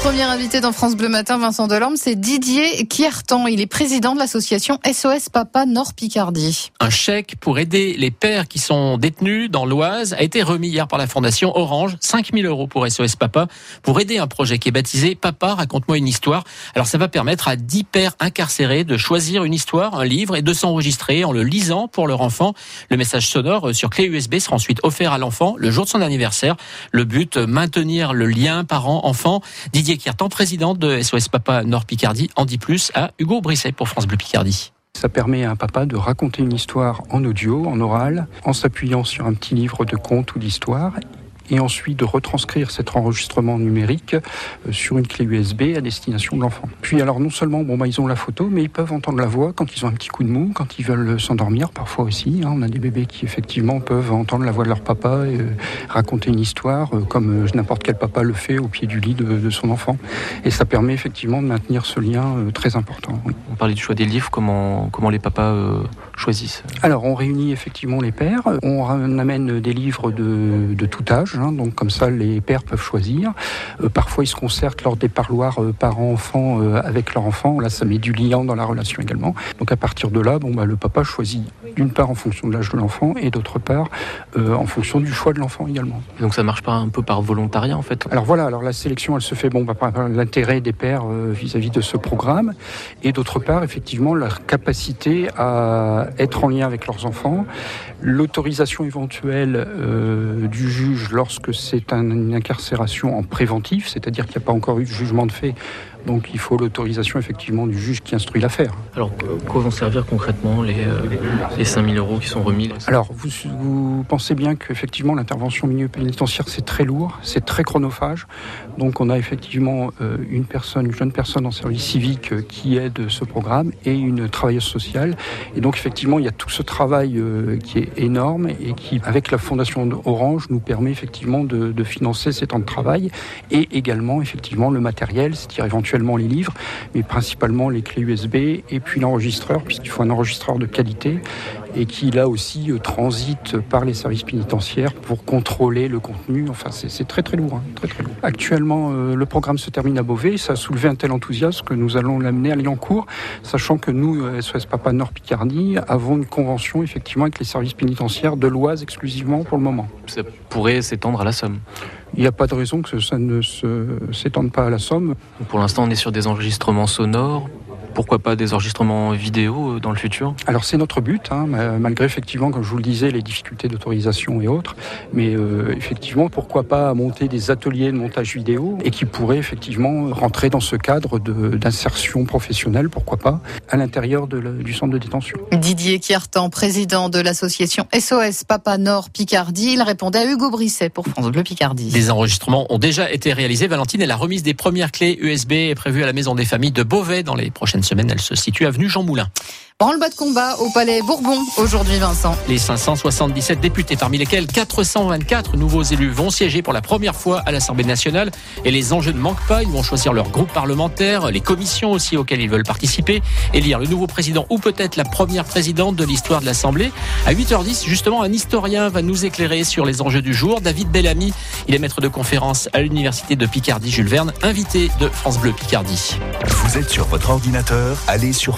premier invité dans France Bleu Matin, Vincent Delorme, c'est Didier Quiertan. Il est président de l'association SOS Papa Nord Picardie. Un chèque pour aider les pères qui sont détenus dans l'Oise a été remis hier par la Fondation Orange. 5 000 € pour SOS Papa pour aider un projet qui est baptisé Papa, raconte-moi une histoire. Alors ça va permettre à 10 pères incarcérés de choisir une histoire, un livre et de s'enregistrer en le lisant pour leur enfant. Le message sonore sur clé USB sera ensuite offert à l'enfant le jour de son anniversaire. Le but, maintenir le lien parent-enfant. Didier Quiertan, président de SOS Papa Nord Picardie, en dit plus à Hugo Brisset pour France Bleu Picardie. Ça permet à un papa de raconter une histoire en audio, en oral, en s'appuyant sur un petit livre de contes ou d'histoires, et ensuite de retranscrire cet enregistrement numérique sur une clé USB à destination de l'enfant. Puis alors non seulement ils ont la photo, mais ils peuvent entendre la voix quand ils ont un petit coup de mou, quand ils veulent s'endormir parfois aussi. On a des bébés qui effectivement peuvent entendre la voix de leur papa et raconter une histoire comme n'importe quel papa le fait au pied du lit de son enfant. Et ça permet effectivement de maintenir ce lien très important. Oui. On parlait du choix des livres, comment les papas choisissent? Alors on réunit effectivement les pères, on amène des livres de tout âge. Donc comme ça les pères peuvent choisir. Parfois ils se concertent lors des parloirs parents-enfants avec leur enfant. Là ça met du lien dans la relation également. Donc à partir de là, le papa choisit d'une part en fonction de l'âge de l'enfant et d'autre part en fonction du choix de l'enfant également. Donc ça marche pas un peu par volontariat en fait? Alors voilà, la sélection elle se fait par l'intérêt des pères vis-à-vis de ce programme et d'autre part effectivement leur capacité à être en lien avec leurs enfants, l'autorisation éventuelle du juge lorsque c'est une incarcération en préventif, c'est-à-dire qu'il n'y a pas encore eu de jugement de fait. Donc il faut l'autorisation effectivement du juge qui instruit l'affaire. Alors quoi vont servir concrètement les 5 000 € qui sont remis? Alors vous pensez bien qu'effectivement l'intervention au milieu pénitentiaire c'est très lourd, c'est très chronophage. Donc on a effectivement une jeune personne en service civique qui aide ce programme et une travailleuse sociale. Et donc effectivement il y a tout ce travail qui est énorme et qui avec la Fondation Orange nous permet effectivement de financer ces temps de travail et également effectivement le matériel, c'est-à-dire éventuellement les livres, mais principalement les clés USB et puis l'enregistreur, puisqu'il faut un enregistreur de qualité et qui là aussi transite par les services pénitentiaires pour contrôler le contenu. Enfin c'est très très lourd, très très lourd. Actuellement le programme se termine à Beauvais, ça a soulevé un tel enthousiasme que nous allons l'amener à Liancourt, sachant que nous, SOS Papa Nord Picardie, avons une convention effectivement avec les services pénitentiaires de l'Oise exclusivement pour le moment. Ça pourrait s'étendre à la Somme? Il n'y a pas de raison que ça ne s'étende pas à la Somme. Pour l'instant, on est sur des enregistrements sonores. Pourquoi pas des enregistrements vidéo dans le futur? Alors c'est notre but, malgré effectivement, comme je vous le disais, les difficultés d'autorisation et autres. Mais effectivement, pourquoi pas monter des ateliers de montage vidéo et qui pourraient effectivement rentrer dans ce cadre d'insertion professionnelle, pourquoi pas, à l'intérieur du centre de détention. Didier Quiertan, président de l'association SOS Papa Nord Picardie, il répondait à Hugo Brisset pour France Bleu Picardie. Des enregistrements ont déjà été réalisés, Valentine, et la remise des premières clés USB est prévue à la Maison des Familles de Beauvais dans les prochaines semaine. Elle se situe avenue Jean Moulin. Branle-bas de combat au Palais Bourbon aujourd'hui, Vincent. Les 577 députés, parmi lesquels 424 nouveaux élus, vont siéger pour la première fois à l'Assemblée nationale. Et les enjeux ne manquent pas. Ils vont choisir leur groupe parlementaire, les commissions aussi auxquelles ils veulent participer, élire le nouveau président ou peut-être la première présidente de l'histoire de l'Assemblée. À 8h10, justement, un historien va nous éclairer sur les enjeux du jour. David Bellamy, il est maître de conférence à l'Université de Picardie Jules Verne, invité de France Bleu Picardie. Vous êtes sur votre ordinateur, allez sur